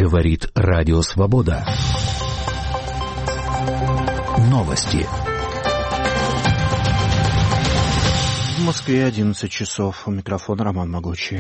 Говорит Радио Свобода. Новости. В Москве 11 часов. У микрофона Роман Могучий.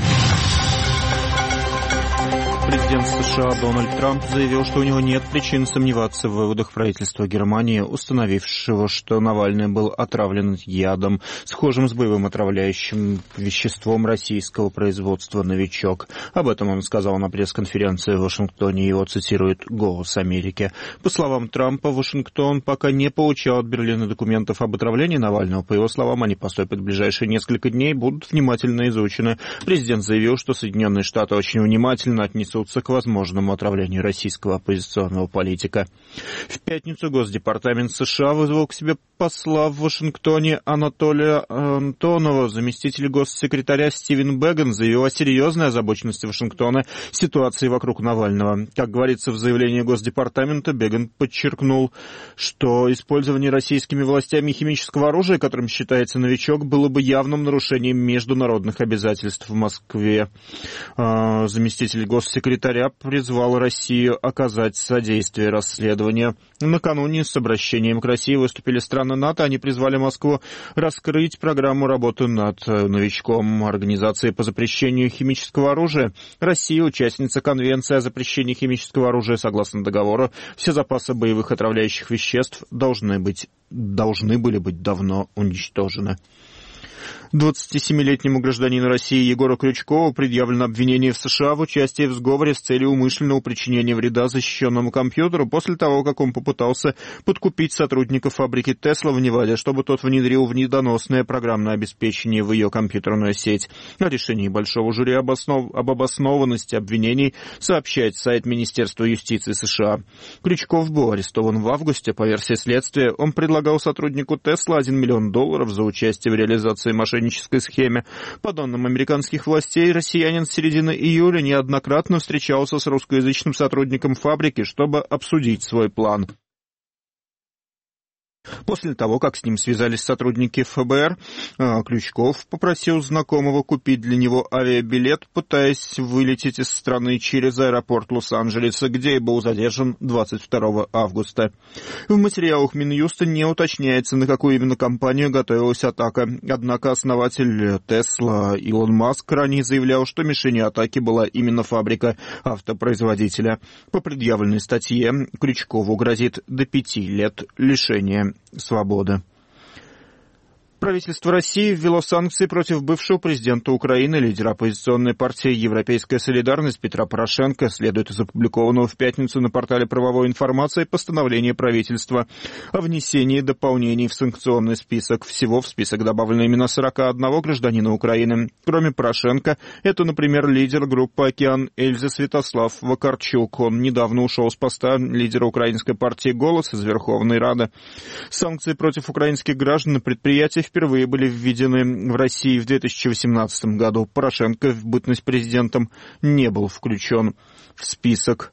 Президент США Дональд Трамп заявил, что у него нет причин сомневаться в выводах правительства Германии, установившего, что Навальный был отравлен ядом, схожим с боевым отравляющим веществом российского производства «Новичок». Об этом он сказал на пресс-конференции в Вашингтоне, его цитирует «Голос Америки». По словам Трампа, Вашингтон пока не получал от Берлина документов об отравлении Навального. По его словам, они поступят в ближайшие несколько дней и будут внимательно изучены. Президент заявил, что Соединенные Штаты очень внимательно отнесутся к возможному отравлению российского оппозиционного политика. В пятницу Госдепартамент США вызвал к себе посла в Вашингтоне Анатолия Антонова. Заместитель госсекретаря Стивен Бэгган заявил о серьезной озабоченности Вашингтона ситуации вокруг Навального. Как говорится в заявлении Госдепартамента, Бэгган подчеркнул, что использование российскими властями химического оружия, которым считается «Новичок», было бы явным нарушением международных обязательств в Москве. Заместитель госсекретаря призвал Россию оказать содействие расследованию. Накануне с обращением к России выступили страны НАТО. Они призвали Москву раскрыть программу работы над «Новичком» Организации по запрещению химического оружия. Россия, участница Конвенции о запрещении химического оружия, согласно договору, все запасы боевых отравляющих веществ должны были быть давно уничтожены. 27-летнему гражданину России Егору Крючкову предъявлено обвинение в США в участии в сговоре с целью умышленного причинения вреда защищенному компьютеру после того, как он попытался подкупить сотрудников фабрики Tesla в Неваде, чтобы тот внедрил вредоносное программное обеспечение в ее компьютерную сеть. О решении большого жюри об обоснованности обвинений сообщает сайт Министерства юстиции США. Крючков был арестован в августе. По версии следствия, он предлагал сотруднику Tesla $1 миллион за участие в реализации мошеннической схеме. По данным американских властей, россиянин с середины июля неоднократно встречался с русскоязычным сотрудником фабрики, чтобы обсудить свой план. После того, как с ним связались сотрудники ФБР, Крючков попросил знакомого купить для него авиабилет, пытаясь вылететь из страны через аэропорт Лос-Анджелеса, где и был задержан 22 августа. В материалах Минюста не уточняется, на какую именно компанию готовилась атака. Однако основатель Tesla Илон Маск ранее заявлял, что мишенью атаки была именно фабрика автопроизводителя. По предъявленной статье Крючкову грозит до 5 лет лишения свободы. Правительство России ввело санкции против бывшего президента Украины, лидера оппозиционной партии «Европейская солидарность» Петра Порошенко, следует из опубликованного в пятницу на портале правовой информации постановления правительства о внесении дополнений в санкционный список. Всего в список добавлено именно 41 гражданина Украины. Кроме Порошенко, это, например, лидер группы «Океан» Эльза Святослав Вакарчук. Он недавно ушел с поста лидера украинской партии «Голос» из Верховной Рады. Санкции против украинских граждан и предприятий впервые были введены в России в 2018 году. Порошенко в бытность президентом не был включен в список.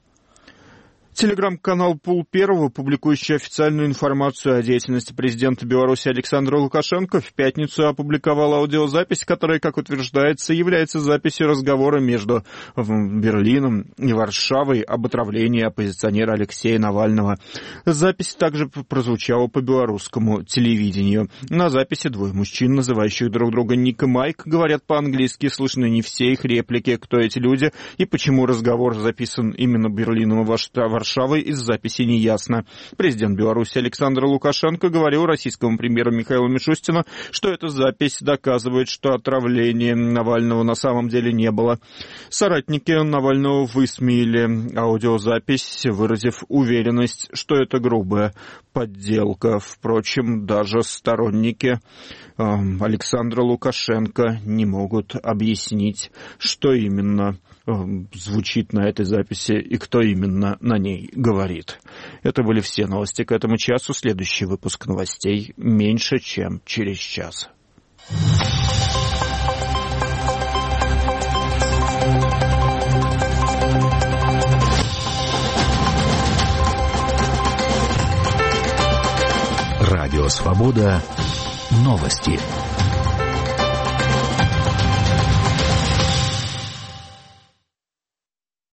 Телеграм-канал «Пул-1», публикующий официальную информацию о деятельности президента Беларуси Александра Лукашенко, в пятницу опубликовал аудиозапись, которая, как утверждается, является записью разговора между Берлином и Варшавой об отравлении оппозиционера Алексея Навального. Запись также прозвучала по белорусскому телевидению. На записи двое мужчин, называющих друг друга Ник и Майк, говорят по-английски, слышны не все их реплики, кто эти люди и почему разговор записан именно Берлином и Варшавой, из записи не ясно. Президент Беларуси Александр Лукашенко говорил российскому премьеру Михаилу Мишустину, что эта запись доказывает, что отравления Навального на самом деле не было. Соратники Навального высмеяли аудиозапись, выразив уверенность, что это грубая подделка. Впрочем, даже сторонники Александра Лукашенко не могут объяснить, что именно звучит на этой записи и кто именно на ней говорит. Это были все новости к этому часу. Следующий выпуск новостей меньше, чем через час. Радио «Свобода». Новости.